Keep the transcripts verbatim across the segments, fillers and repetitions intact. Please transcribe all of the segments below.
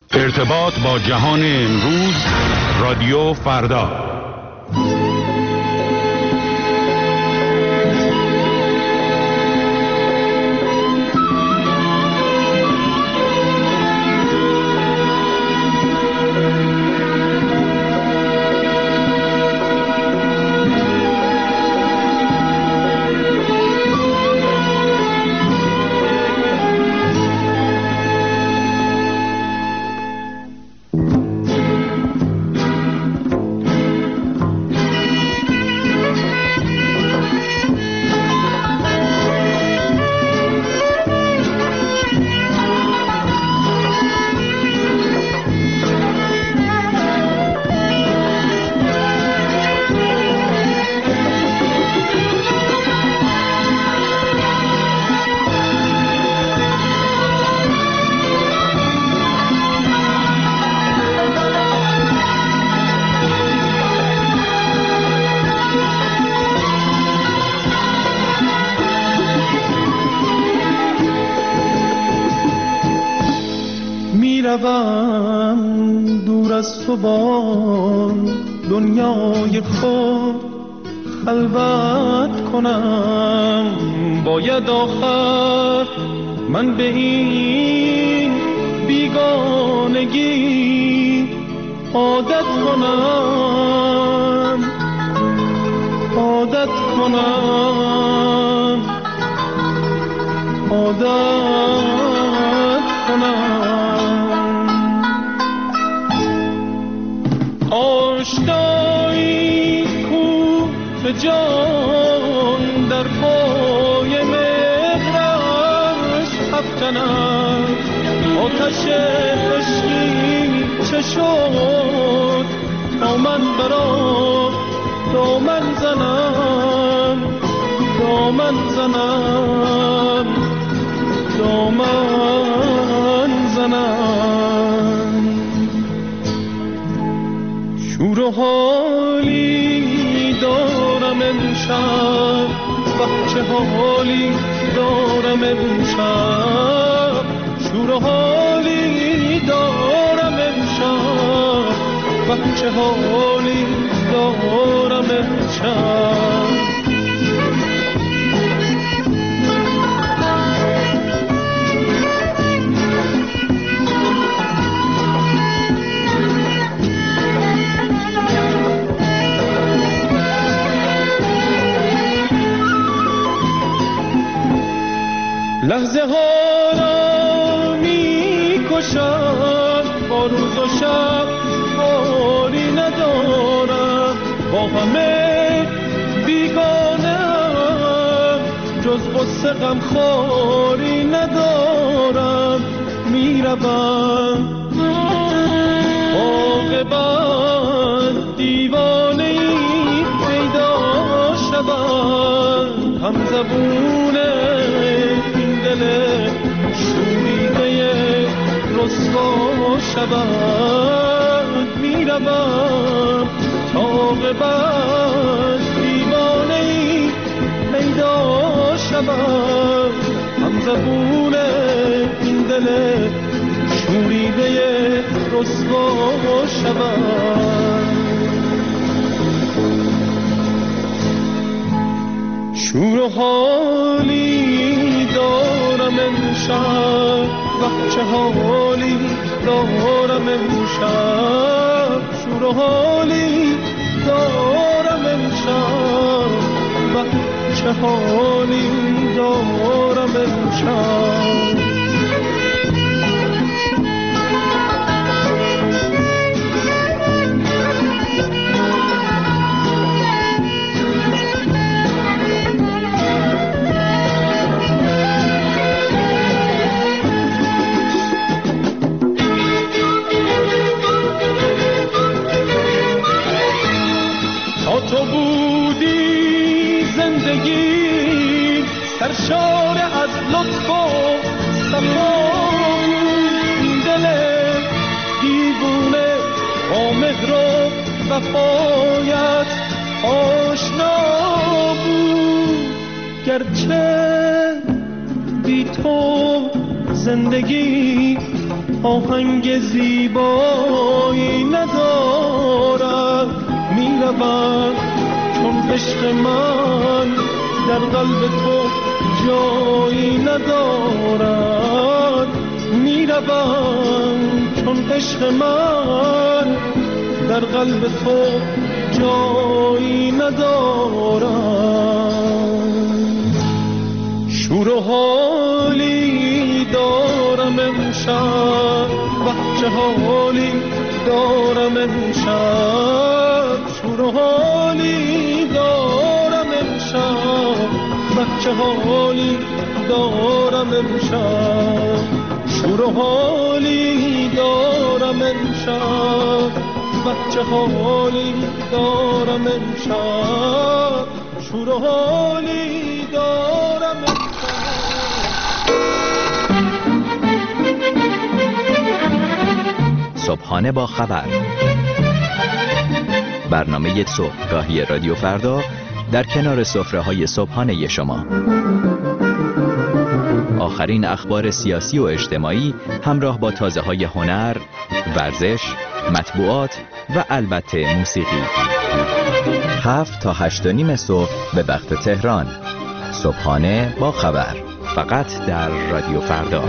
ارتباط با جهان امروز، رادیو فردا. میروم دور از تو با دنیای خود خلوت کنم، باید آخر من به این بیگانگی عادت کنم، عادت کنم، عادت کنم. آشنایی کو به جان در پای مهرش افکند، آتش عشقی چه شد تا من برا دامن زنم، دامن زنم، دامن زنم. شور و حالی دارم امشب، چه حالی دارم امشب، شور و حالی دارم امشب، چه حالی دارم امشب. لحظه ها را می کشم، با روز و شب کاری ندارم، با همه بیگانم، جز غصه غم خواری ندارم. می روم عاقبت دیوانه ای پیدا شود، هم زبونه دل شوریده رسوا شود. میروم تا عاقبت دیوانه‌ای پیدا شود، هم زبون این دل شوریده رسوا شود. شور و حالی دارم امشب، چه حالی دارم امشب، شور و حالی دارم امشب، چه حالی دارم امشب. تو بودی زندگی سرشار از لطف و صفا، این دل دیوونه با مهر و وفایت آشنا بود. گرچه بی تو زندگی آهنگ زیبایی ندارد، میروم چون عشق من در قلب تو جایی ندارد، میروم چون عشق من در قلب تو جایی ندارد. شور و حالی دارم امشب، وقت چه حالی دارم امشب، شور و حالی دارم امشب، وقت چه حالی دارم امشب، شور و حالی دارم امشب، وقت چه حالی دارم امشب، شور و حالی دارم امشب. صبحانه با خبر، برنامه صبحگاهی رادیو فردا در کنار سفره‌های صبحانه شما. آخرین اخبار سیاسی و اجتماعی همراه با تازه‌های هنر، ورزش، مطبوعات و البته موسیقی. هفت تا هشت و نیم صبح به وقت تهران. صبحانه با خبر، فقط در رادیو فردا.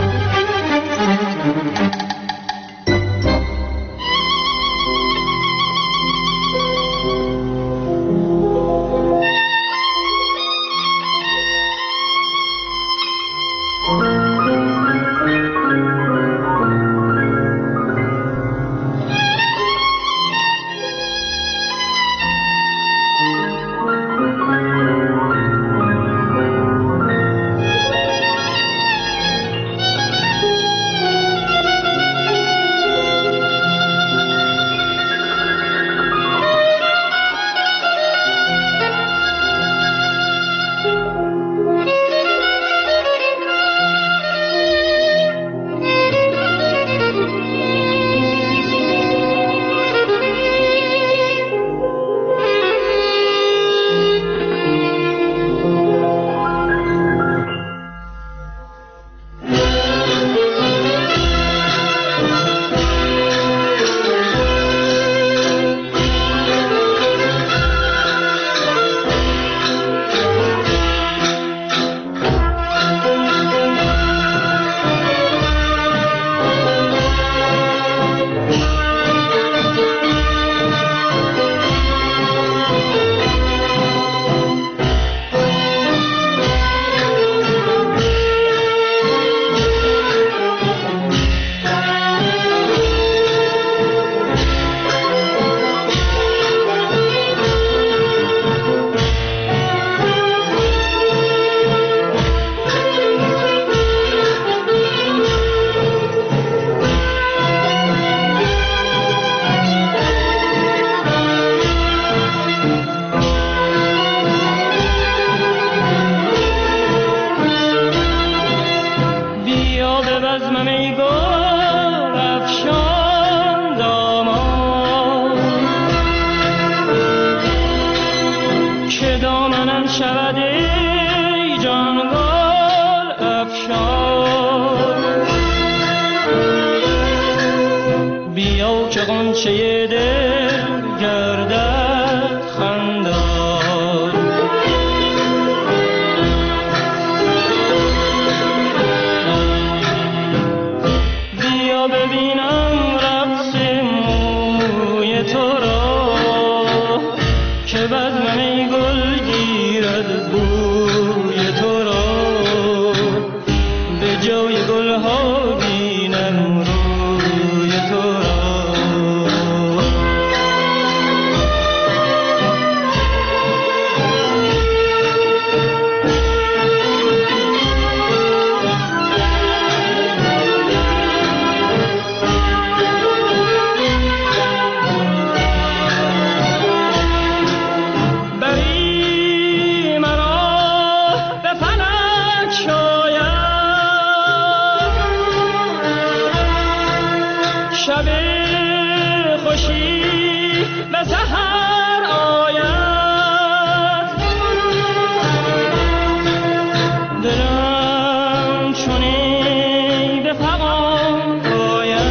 دلم چونی به فغان باید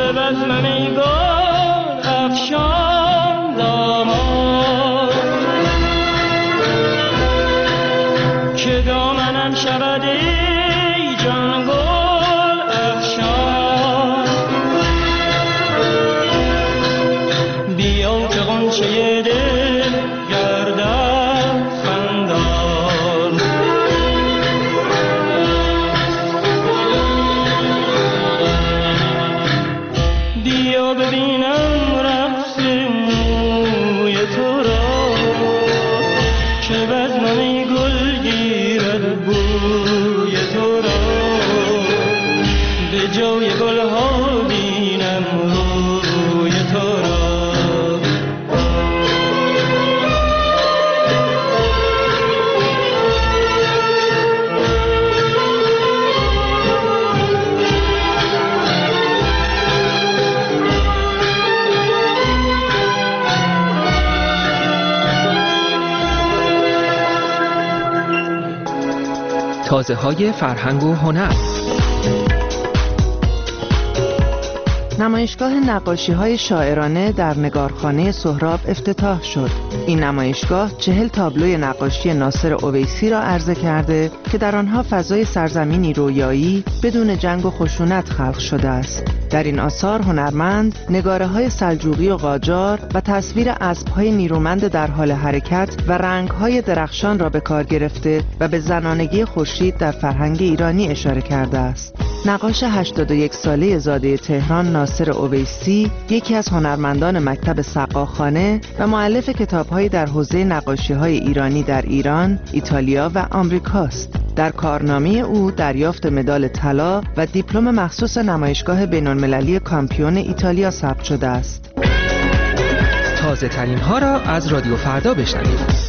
به بزم می گل افشان داماد که دامنم شود ای جان گل افشان بیا که غنچه دل گردد خندان بیا ببینم رقص موی تو را که بزم می گل گیرد بوی تو را به جای گلها بینم روی تو را تازه های فرهنگ و هنر. نمایشگاه نقاشی‌های شاعرانه در نگارخانه سهراب افتتاح شد. این نمایشگاه چهل تابلوی نقاشی ناصر اویسی را عرضه کرده که در آنها فضای سرزمینی رویایی بدون جنگ و خشونت خلق شده است. در این آثار هنرمند نگاره‌های سلجوقی و قاجار و تصویر اسب‌های نیرومند در حال حرکت و رنگ‌های درخشان را به کار گرفته و به زنانگی خورشید در فرهنگ ایرانی اشاره کرده است. نقاش هشتاد و یک ساله زاده تهران ناصر اویسی یکی از هنرمندان مکتب سقاخانه و مؤلف کتاب‌هایی در حوزه نقاشی‌های ایرانی در ایران، ایتالیا و آمریکاست. در کارنامه او دریافت مدال طلا و دیپلم مخصوص نمایشگاه بین‌المللی کامپیون ایتالیا ثبت شده است. تازه ترین ها را از رادیو فردا بشنوید.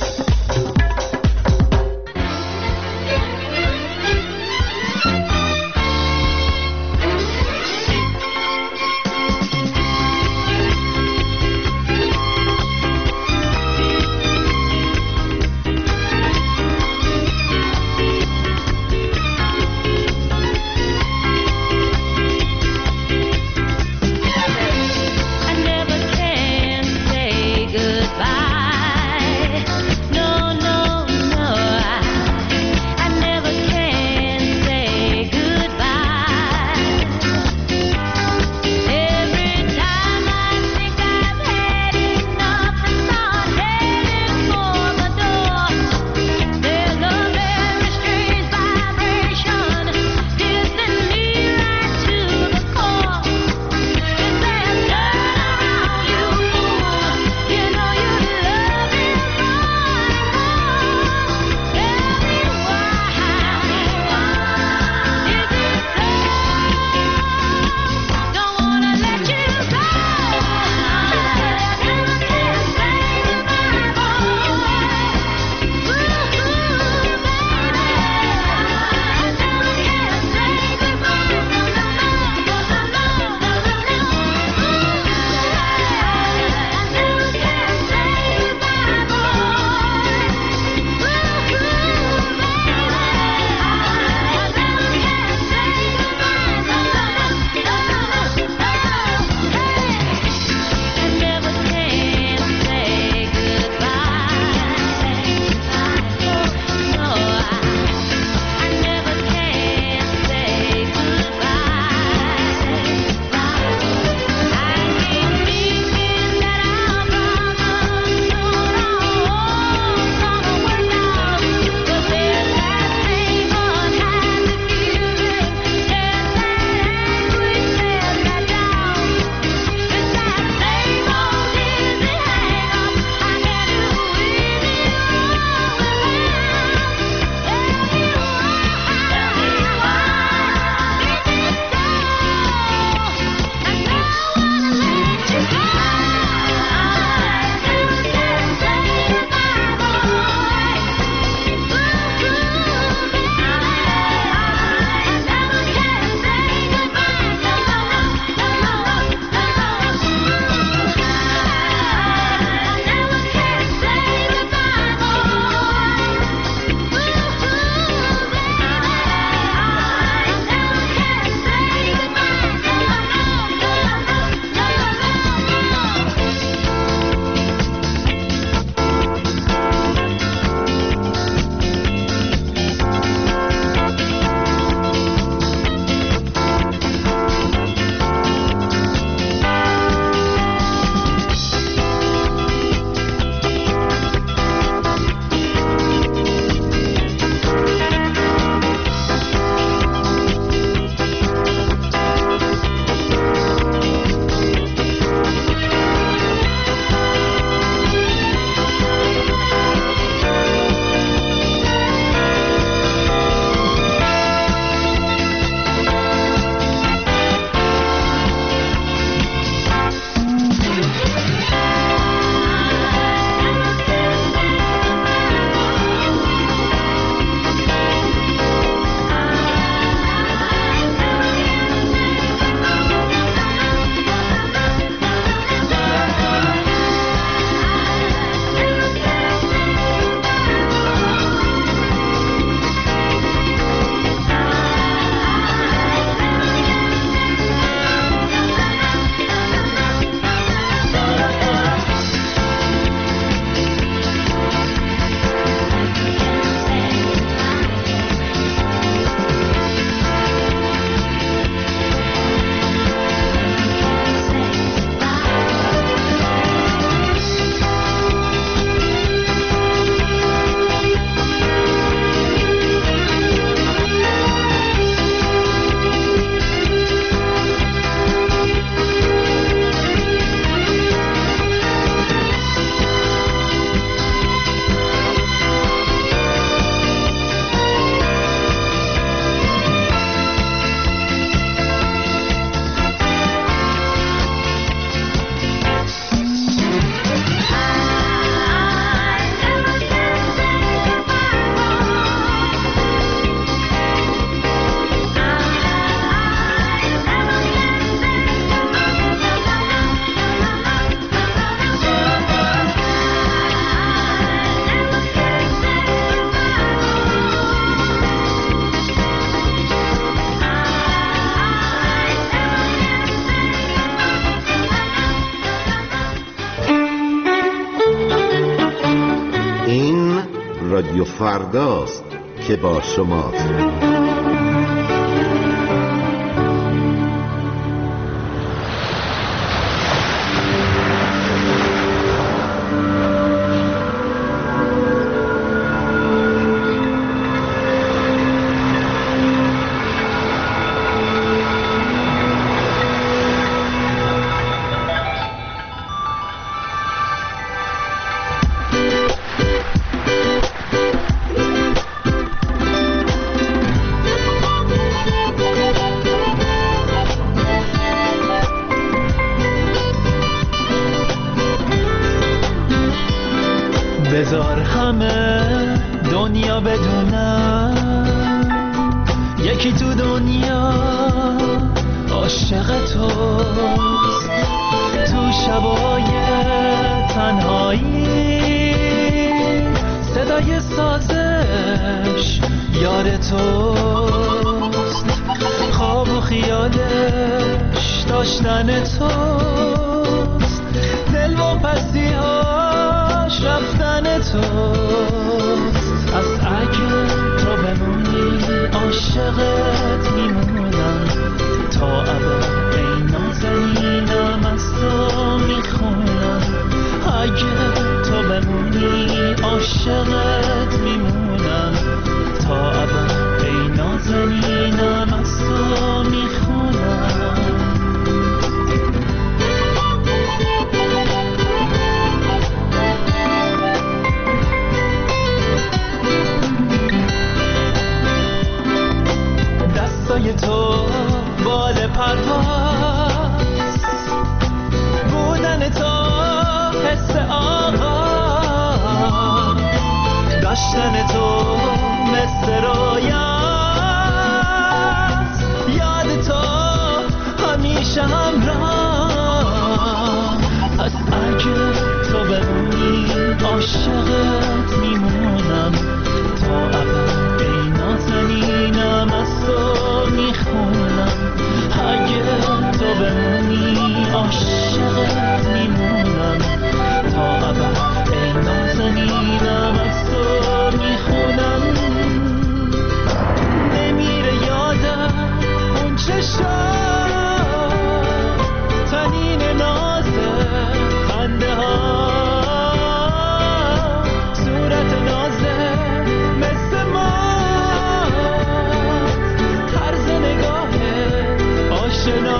رادیو فرداست که با شماست. بذار همه دنیا بدونم یکی تو دنیا عاشق توست، تو شبای تنهایی صدای سازش یار توست، خواب و خیالش داشتن توست، دل و پسی‌هاش رفتن توست. از اگه تو بمونی عاشقت میمونم تا ابد، ای نازنینم از تو میخونم. اگه تو بمونی عاشقت میمونم تا ابد، ای نازنینم از تو میخونم. دستای تو بال پرواز بودن تو حس آغاز، داشتن تو مثل رویاست، یاد تو همیشه همراه. از اگه تو بمونی عاشقت میمونم تا ابد، ای نازنینم از تو میخونم. اگه تو بمونی عاشقت میمونم تا ابد، ای نازنینم از تو میخونم. نمیره یادم اون چشم تنین نازه خنده ها، صورت نازه مثل ما، طرز نگاه آشنا.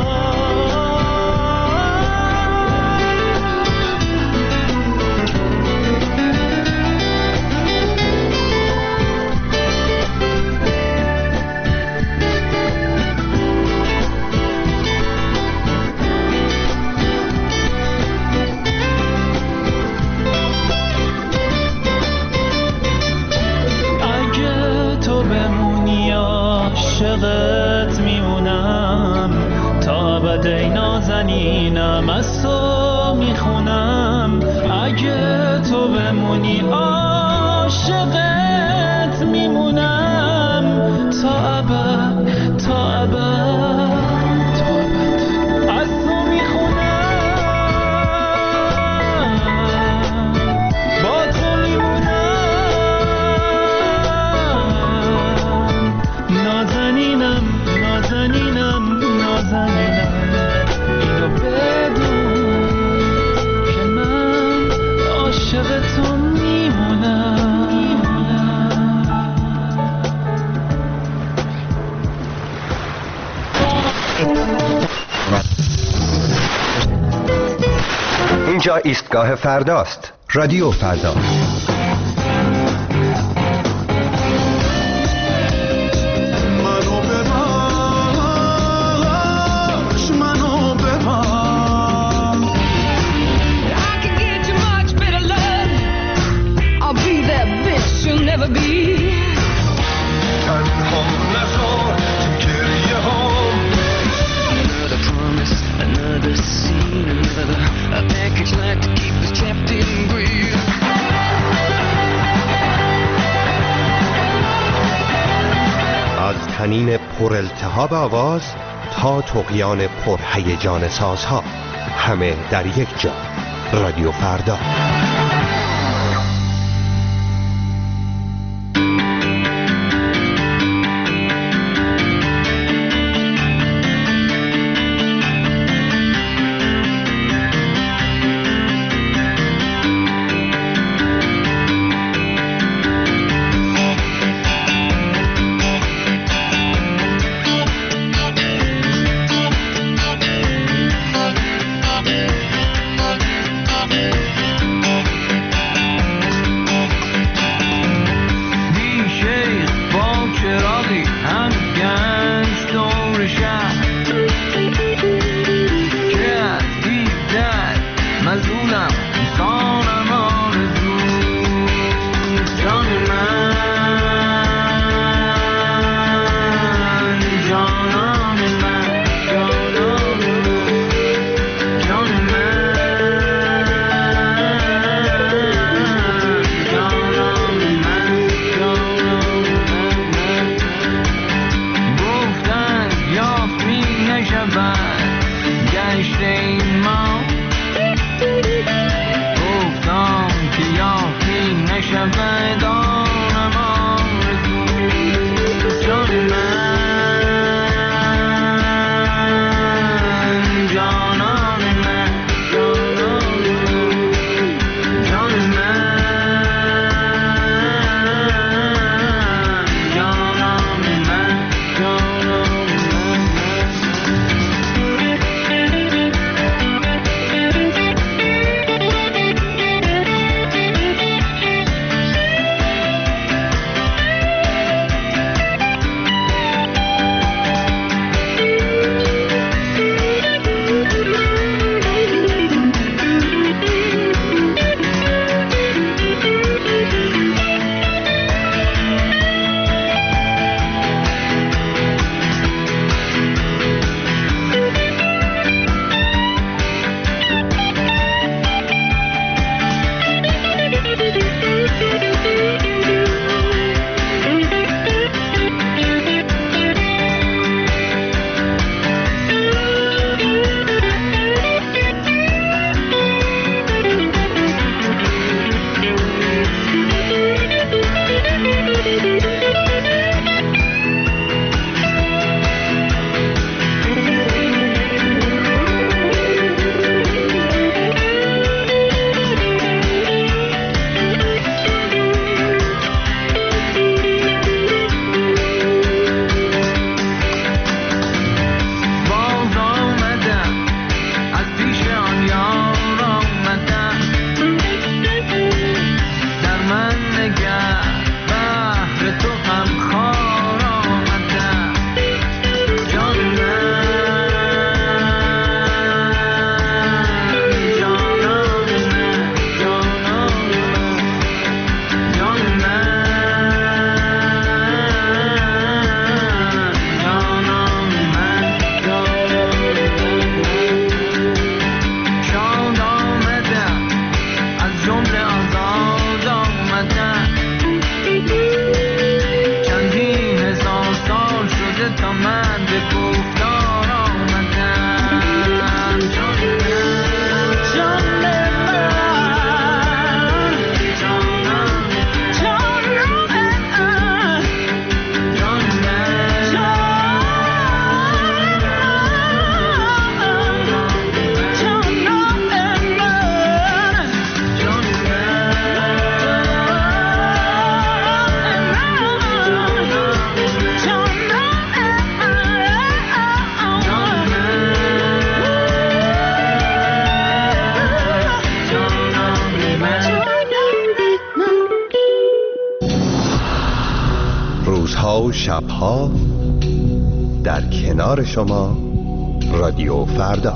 عاشقت میمونم تا ابد، ای نازنینم از تو میخونم. اگه تو بمونی عاشقت میمونم تا ابد، تا ابد، تا ابد از تو میخونم. با تو نازنینم، نازنینم، نازنینم، اینو بدون که من عاشق تو میمونم. اینجا ایستگاه فرداست، رادیو فردا. تنین پر التهاب آواز تا طغیان پر هیجان سازها، همه در یک جا. رادیو فردا. و شبها در کنار شما رادیو فردا.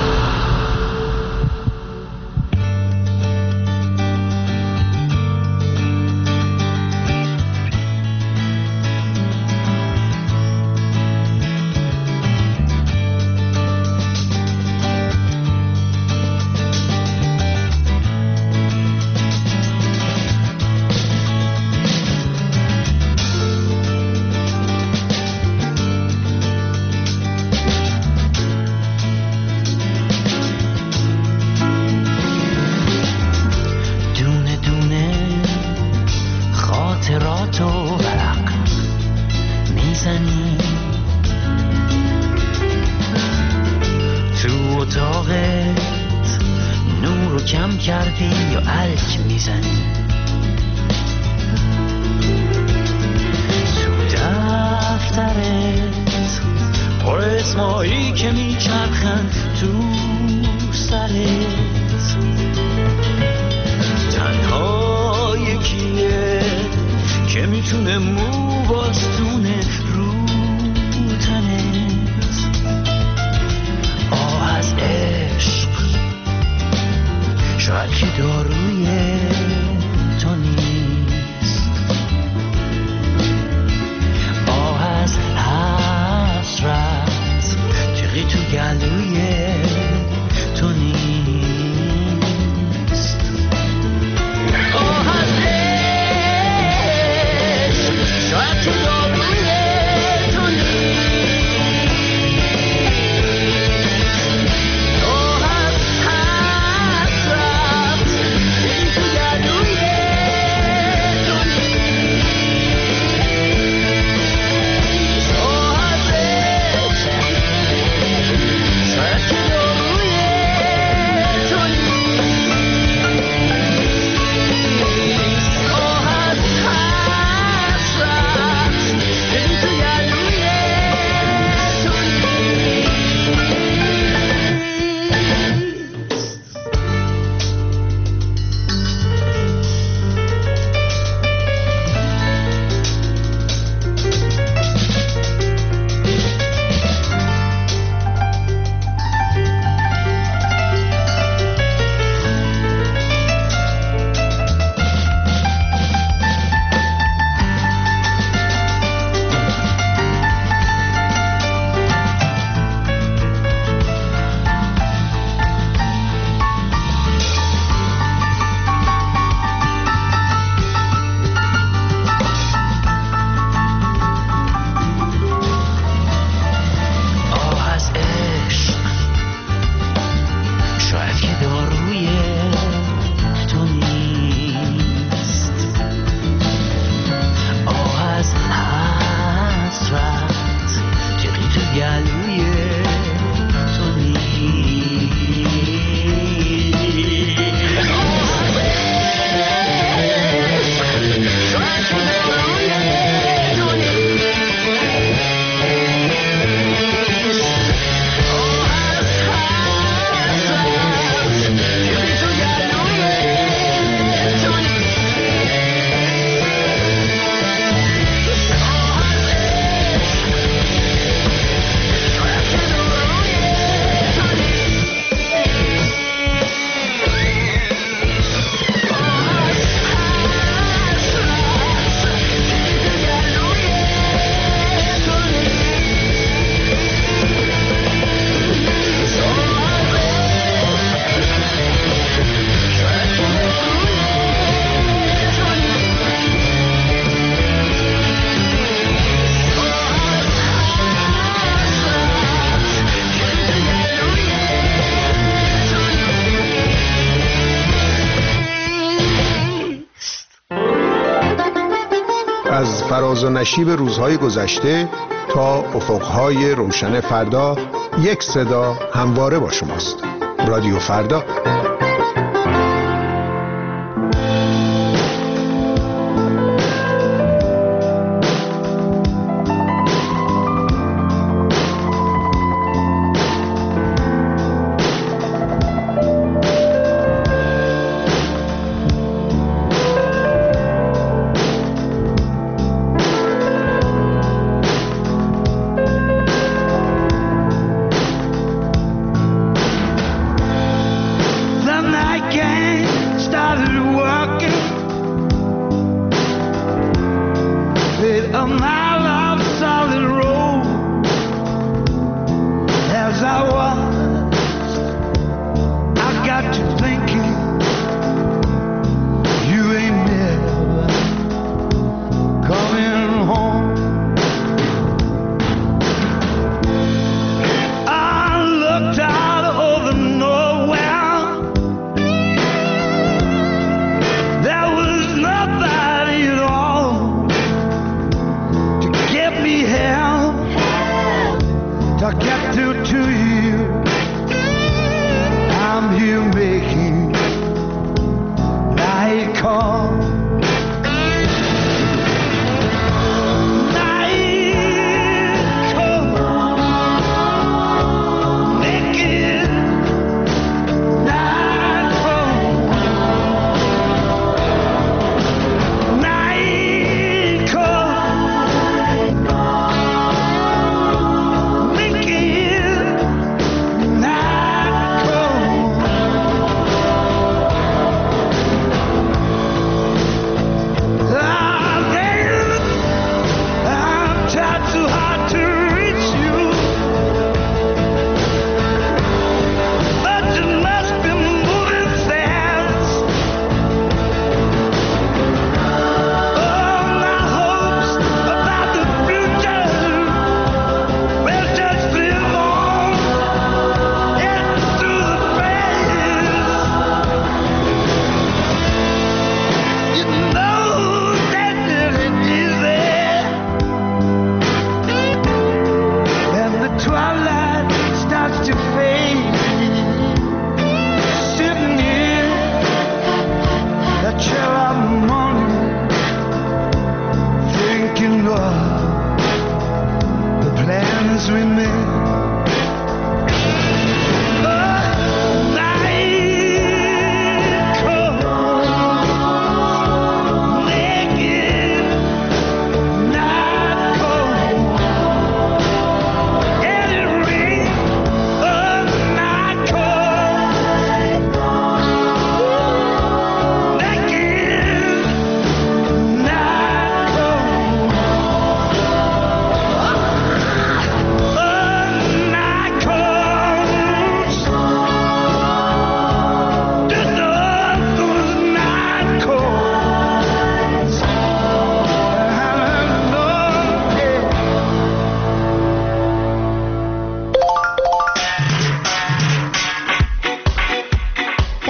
از فراز و نشیب روزهای گذشته تا افقهای روشن فردا، یک صدا همواره با شماست. رادیو فردا.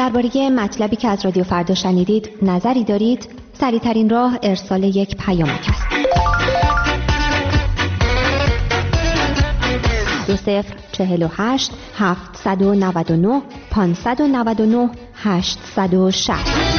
درباره مطلبی که از رادیو فردا شنیدید نظری دارید؟ سریع‌ترین راه ارسال یک پیامک است. دو صفر چهل و هشت هفتصد و نود و نه پانصد و نود و نه هشتصد و شصت.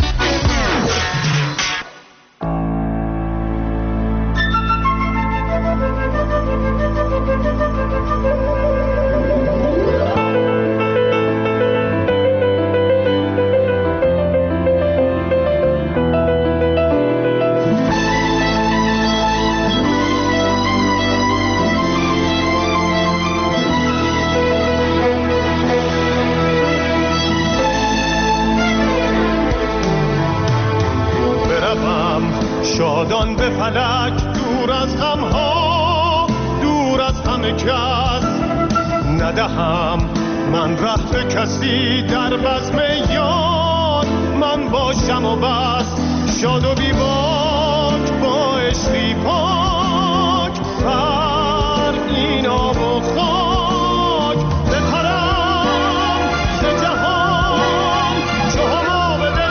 شادان به فلک دور از غمها، دور از همه کس ندهم من ره به کسی، در بزم یار من باشم و بس. شاد و بی باک با عشقی پاک بر این آب و خاک بپرم ز جهان چو هما به دل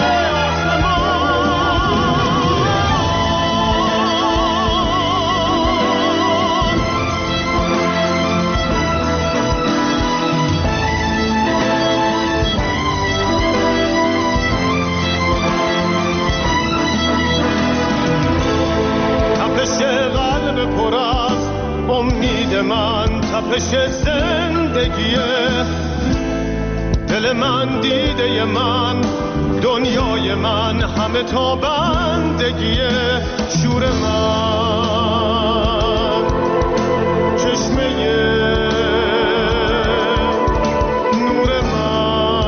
پر از امید من، تپش زندگیه دل من، دیده من، دنیای من، همه تا بندگیه شور من، چشمه نور من.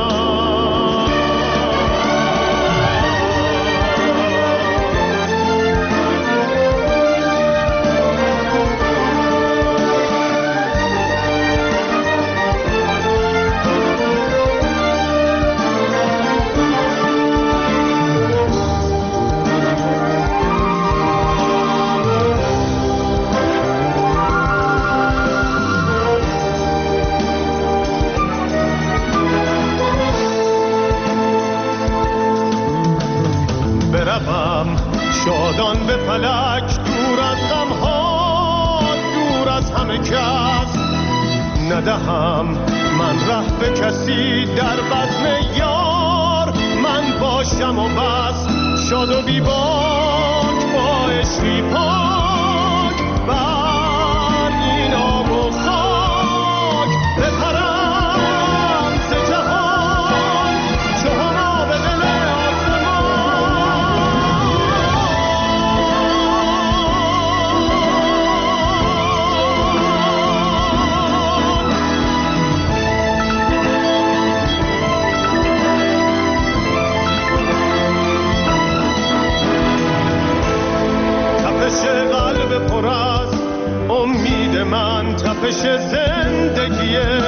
شادان به فلک دور از غمها، دور از همه کس ندهم من ره به کسی، در بزم یار من باشم و بس. شاد و بی باک با عشقی پاک بر این آب و خاک بپرم ز جهان چو هما به دل پر از امید من، تپش زندگیه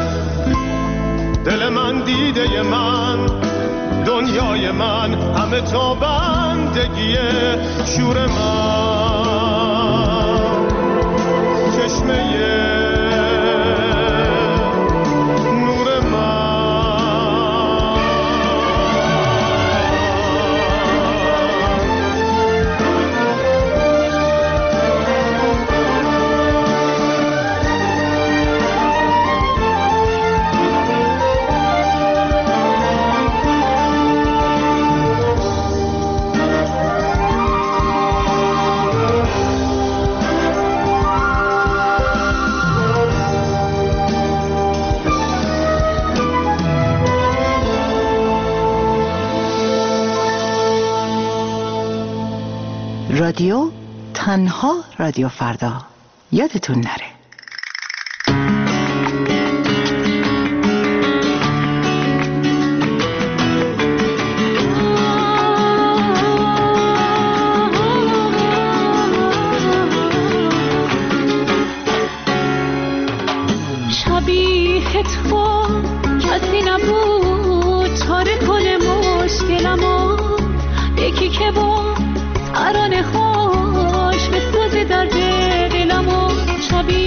دل من، دیده من، دنیای من، همه تا بندگیه شور من، چشمه نور من. رادیو تنها رادیو فردا، یادتون نره. شبیه تو کسی نبود چاره کنه مشکلمو، یکی که با ترانه خوش بسازه درد دلمو. شبیه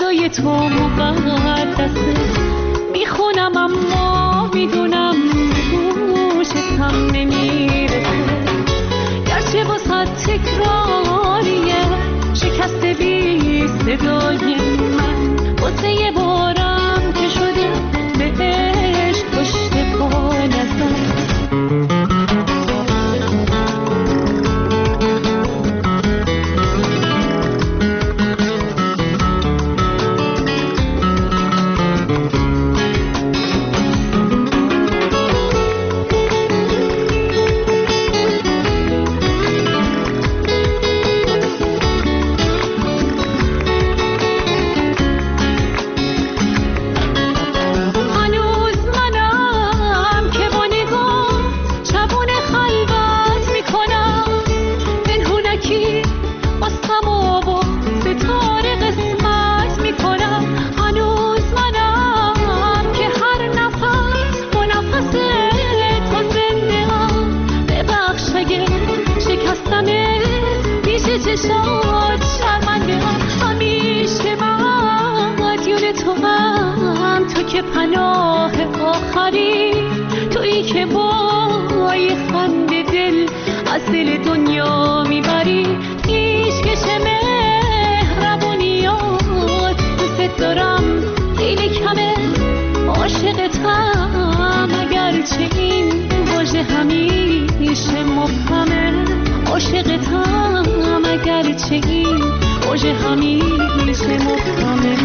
صدای تو مقدسه، میخونم اما میدونم گوشتم نمیرسه، گرچه واسه تکراریه شکست بی صدای من، واسه یه بارم که شده بهش پشت پا نزن. چشات شرمنده هم، همیشه مدیون تو هم، تو که پناه آخری، تویی که با یه خنده دل از دل دنیا میبری، پیشکش مهربونیات دوست دارم خیلی کمه، عاشقتم اگرچه این واژه همیشه مبهمه، عاشقتم اگرچه این واژه همیشه مبهمه.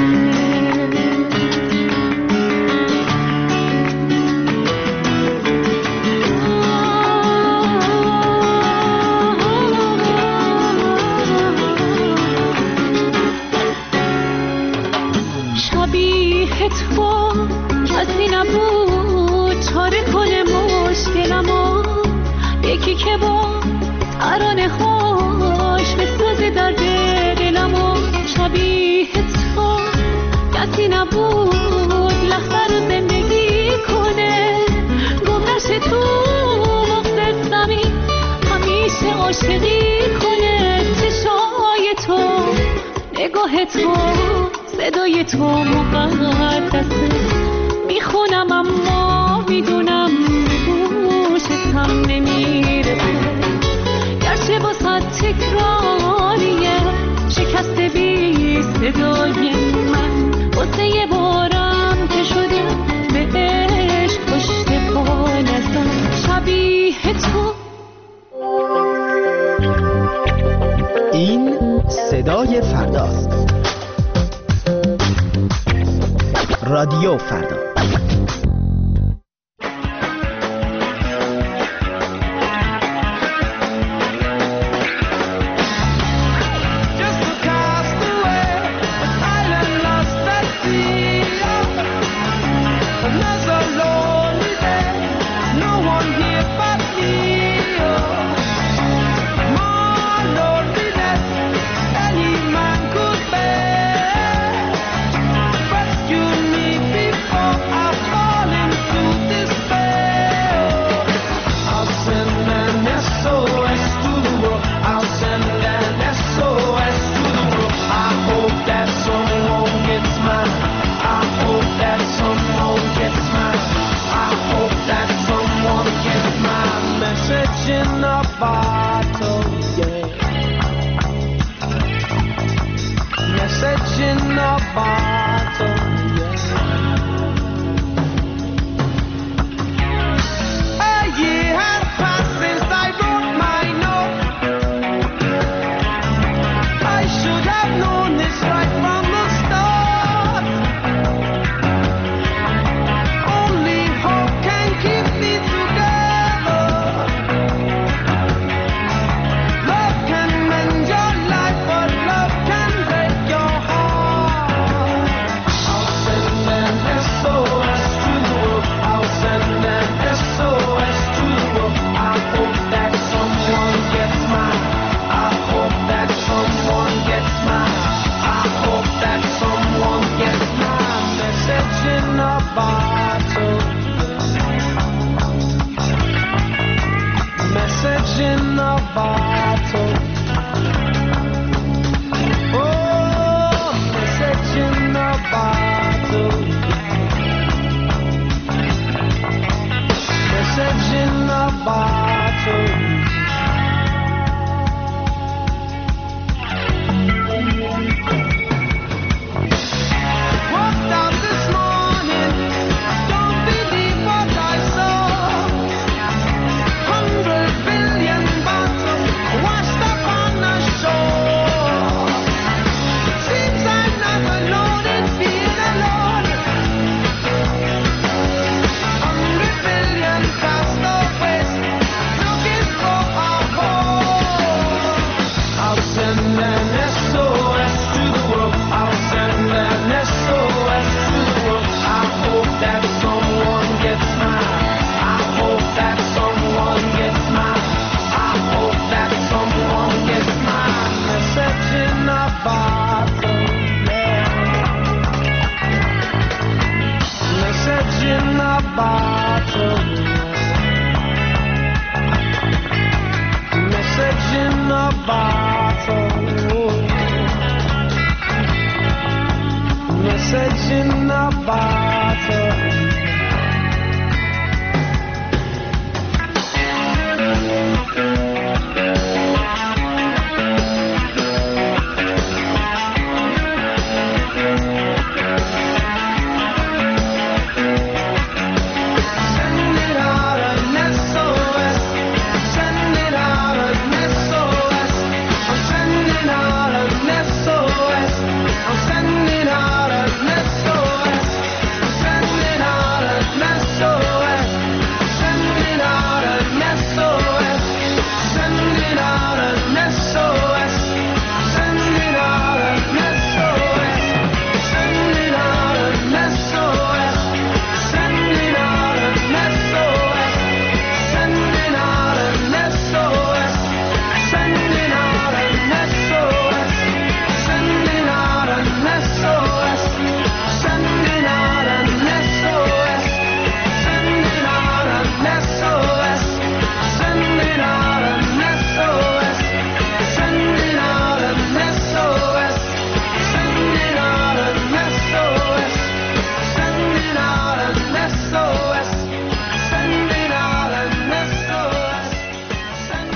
شبیه تو کسی نبود چاره کنه مشکلمو، یکی که با ترانه هاش بسازه درد دلمو، شبیه تو کسی نبود لحظه رو زندگی کنه، گم نشه تو مغز زمین همیشه عاشقی کنه، چشای تو نگاه تو صدای تو مقدسه، میخونم اما میدونم گوشتم نمیرسه، گرچه واسه تکراریه شکست بی صدای من، واسه یه بارم که شده بهش پشت پا نزن. شبیه تو این صدای فرداست. رادیو فردا. Rescue me before I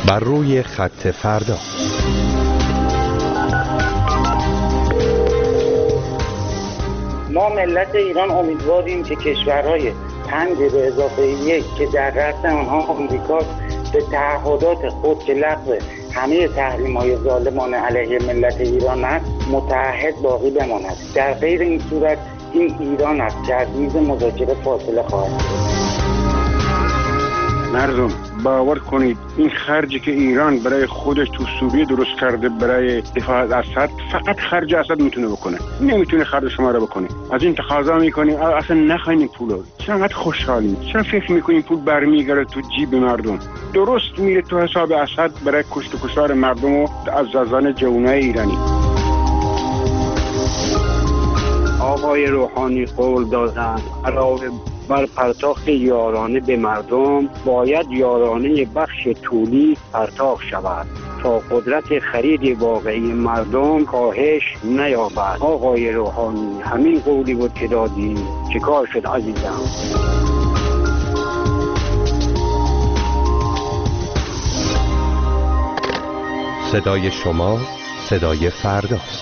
بر روی خط فردا. ما ملت ایران امیدواریم که کشورهای پنج به اضافه یک که در رأس آنها آمریکاست به تعهدات خود که لغو همه تحریم‌های ظالمانه علیه ملت ایران است متعهد باقی بماند. در غیر این صورت این ایران است که از میز مذاکره فاصله خواهد گرفت. مردم باور کنید این خرجی که ایران برای خودش تو سوریه درست کرده برای دفاع از اسد فقط خرج اسد میتونه بکنه، نمیتونه خرج شما رو بکنه. از این تقاضا میکنیم اصلا نخواین این پولو. چرا انقدر خوشحالین؟ چرا فکر میکنین پول برمیگره تو جیب مردم؟ درست میره تو حساب اسد برای کشت و کشتار مردم و عزازان جوانای ایرانی. آقای روحانی قول دادند علاوه بر پرداخت یارانه به مردم باید یارانه بخش طولی پرداخت شود تا قدرت خرید واقعی مردم کاهش نیابد. آقای روحانی همین قولی بود که دادی، چیکار شد عزیزم؟ صدای شما صدای فرداست.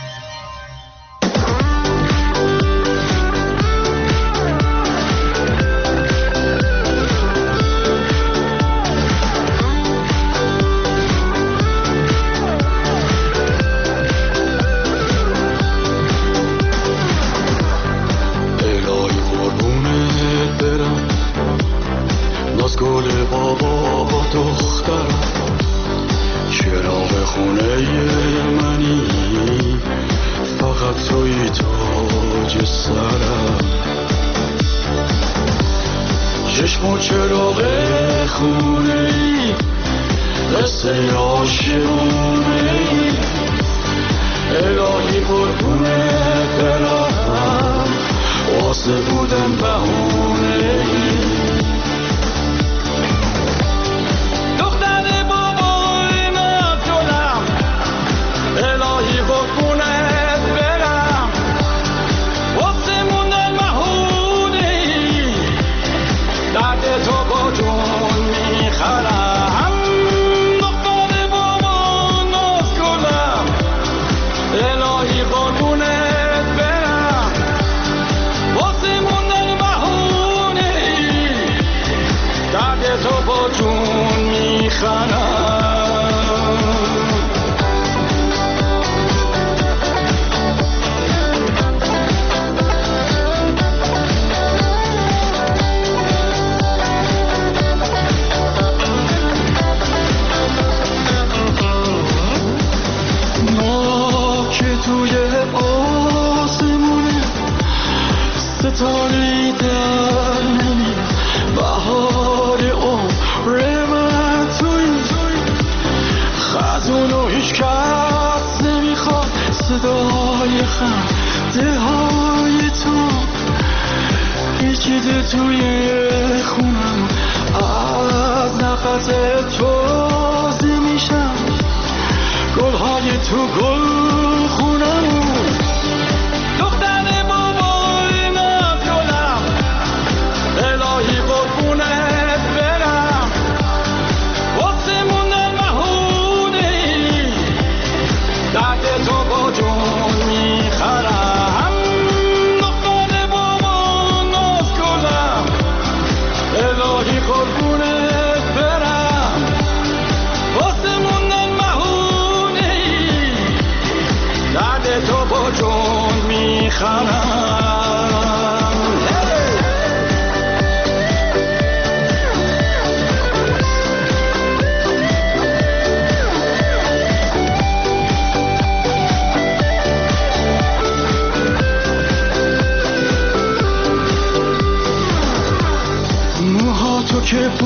که بو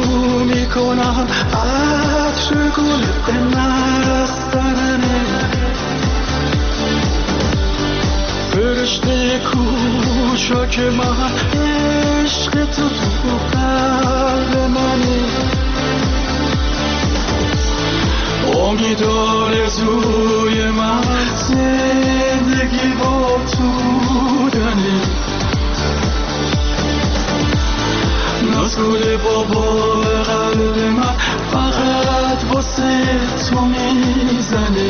میکنم عطر گل به نسترنه فرشته کوچاک من عشق تو تو قلب منه امید آرزوی من زندگی با تو بودنه ناز گل بابا قلب من فقط واسه تو میزنه.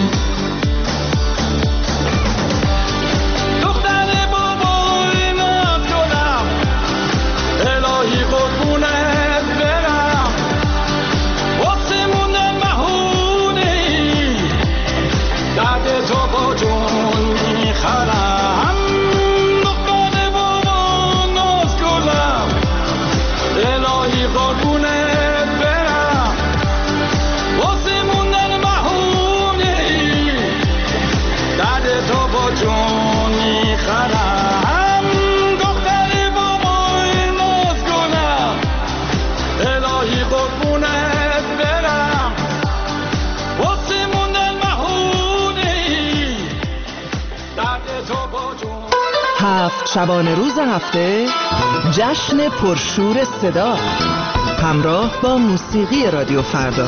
دختر بابای نازگلم الهی قربونت برم، واسه موندن بهونه ای درد تو با جون میخرم. دختر بابا نازگلم الهی قربونت برم، واسه موندن بهونه ای درد تو با جون میخرم. دختر بابای نازگلم الهی قربونت برم، واسه موندن بهونه ای درد تو با جون. هفت شبانه روز هفته جشن پرشور صدا همراه با موسیقی رادیو فردا.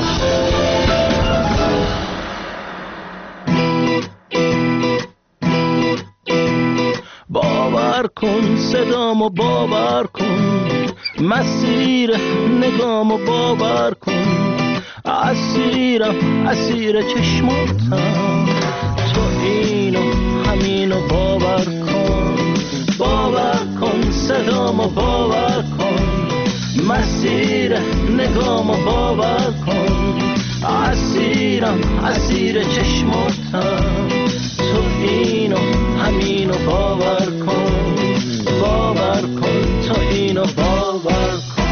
باور کن صدامو باور کن، مسیر نگامو باور کن، اسیرم اسیر چشماتم، تو اینو همینو باور کن. باور کن صدامو باور کن، مسیر نگامو باور کن، اسیرم اسیر چشماتم، تو اینو همینو باور کن. باور کن تو اینو باور کن.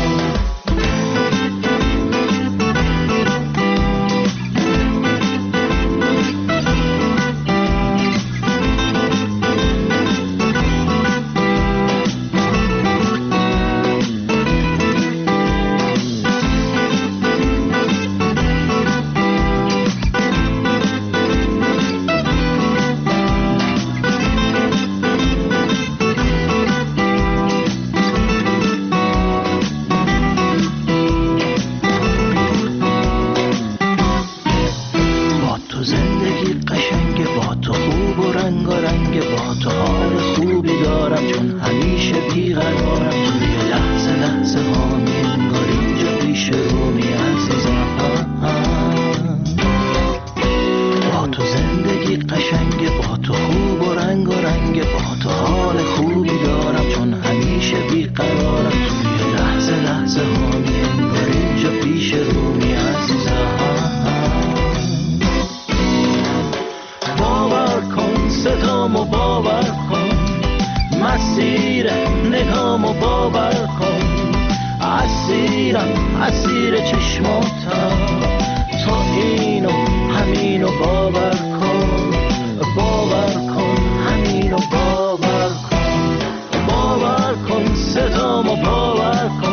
اسیر چشماتم، تو اینو همینو باور کن. باور کن همینو باور کن. باور کن صدامو باور کن.